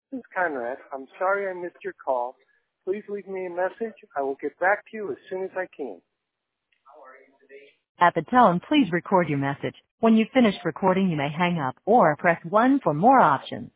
This is Conrad. I'm sorry I missed your call. Please leave me a message. I will get back to you as soon as I can. At the tone, please record your message. When you've finished recording, you may hang up or press 1 for more options.